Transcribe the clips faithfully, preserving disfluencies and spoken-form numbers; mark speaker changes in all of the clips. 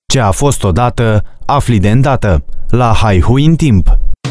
Speaker 1: Ce a fost odată, afli de îndată. La Haihui în timp.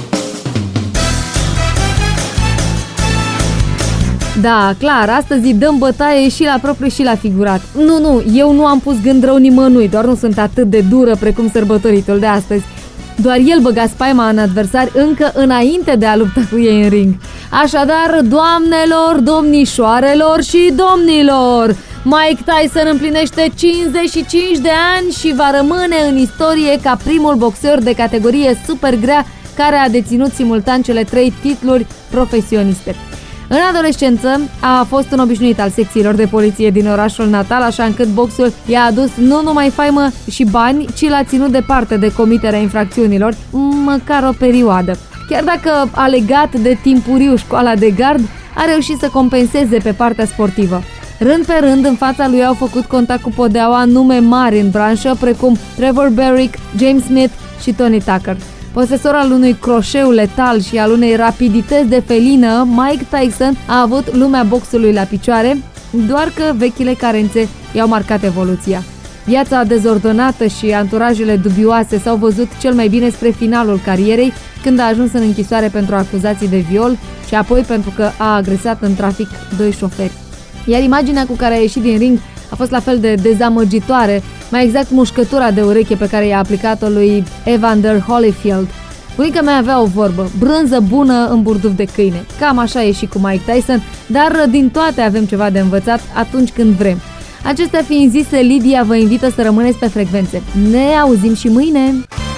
Speaker 2: Da, clar, astăzi dăm bătaie și la propriu și la figurat. Nu, nu, eu nu am pus gând rău nimănui, doar nu sunt atât de dură precum sărbătoritul de astăzi. Doar el băga spaima în adversari încă înainte de a lupta cu ei în ring. Așadar, doamnelor, domnișoarelor și domnilor, Mike Tyson împlinește cincizeci și cinci de ani și va rămâne în istorie ca primul boxer de categorie super grea care a deținut simultan cele trei titluri profesioniste. În adolescență a fost un obișnuit al secțiilor de poliție din orașul natal, așa încât boxul i-a adus nu numai faimă și bani, ci l-a ținut departe de comiterea infracțiunilor, măcar o perioadă. Chiar dacă a legat de timpuriu școala de gard, a reușit să compenseze pe partea sportivă. Rând pe rând, în fața lui au făcut contact cu podeaua nume mari în branșă, precum Trevor Berrick, James Smith și Tony Tucker. Posesor al unui croșeu letal și al unei rapidități de felină, Mike Tyson a avut lumea boxului la picioare, doar că vechile carențe i-au marcat evoluția. Viața dezordonată și anturajele dubioase s-au văzut cel mai bine spre finalul carierei, când a ajuns în închisoare pentru acuzații de viol și apoi pentru că a agresat în trafic doi șoferi. Iar imaginea cu care a ieșit din ring a fost la fel de dezamăgitoare, mai exact mușcătura de ureche pe care i-a aplicat-o lui Evander Holyfield. Bunica mea avea o vorbă, brânză bună în burduf de câine. Cam așa e și cu Mike Tyson, dar din toate avem ceva de învățat atunci când vrem. Acestea fiind zise, Lidia vă invită să rămâneți pe frecvențe. Ne auzim și mâine!